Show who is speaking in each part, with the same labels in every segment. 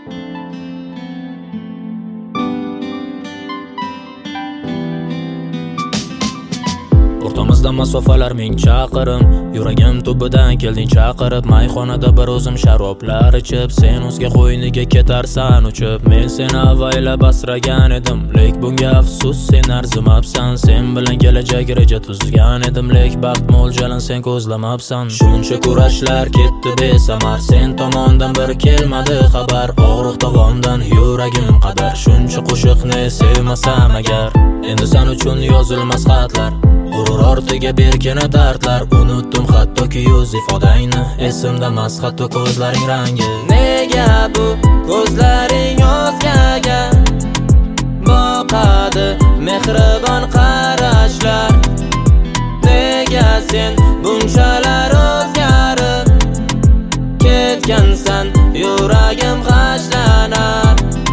Speaker 1: O'rtamizda masofalar ming chaqirim, yuragim tubidan kelding chaqirib. Mayxonada bir o'zim sharoblar ichib, sen o'zga qo'yniga ketarsan uchib. Men seni avaylab asragan edim, lek bunga afsus, sen arzimabsan. Sen bilan kelajak reja tuzgan edim, lek baxt mo'ljalin sen ko'zlamabsan. Shuncha kurashlar ketdi besamar, sen tomondan bir kelmadi xabar. Og'riq tovondan yuragim qadar, shuncha qo'shiqni sevmasam agar. Endi sen uchun yozilmas xatlar, g'urur ortiga berkini dardlar. Unutdim hattoki yuz ifodangni, esimda mas hatto ko'zlaring rangi. Nega bu ko'zlaring o'zgaga boqadi mehribon qarashlar? Nega sen bunchalar o'zgarib ketgansan, yuragim g'ashlanar.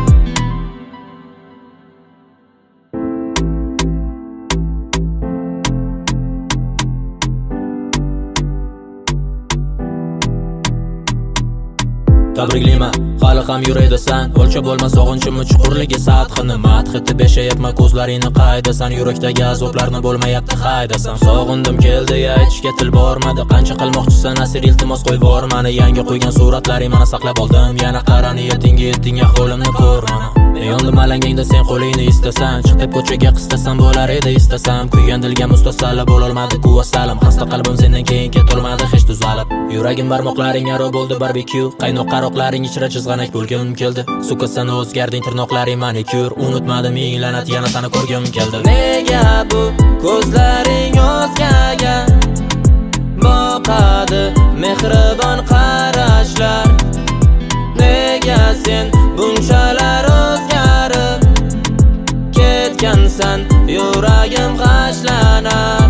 Speaker 1: Tabriklayman, hali ham yuraydasan. O'lchab bo'lmas sog'inchimni chuqurligi sathini. Madh etib yashayapman, ko'zlaringni qaydasan? Yurakdagi azoblarni bo'lmayapti haydasan. Sog'indim keldi aytishga til bormadi. Qancha qilmoqchisan asir, iltimos qo'y bor mani. Yangi qo'ygan suratlaring mana saqlab oldim. Yana qara niyatingga yetding, ahvolimni ko'r mana. Yondim alangingda sen qo'lingni istasan, chiq deb ko'chaga qistasan bo'lar edi istasam. Kuygan dilga mustasalla bo'lolmadi quvvasalim. Xasta qalbim sendan keyin ketolmadi hech tuzalib. Yuragim barmoqlaring aro bo'ldi barbekyu, qaynoq qaroqlaring ichra chizg'anak bo'lgim keldi. Sukasan o'zgarding tirnoqlaring manikyur, unutmadim ming la'nat yana seni ko'rgim keldi. Nega bu ko'zlaring o'zgaga boqadi mehribon qarashlar? Nega sen bunchalar o'zgarib ketgansan, yuragim g'ashlanar.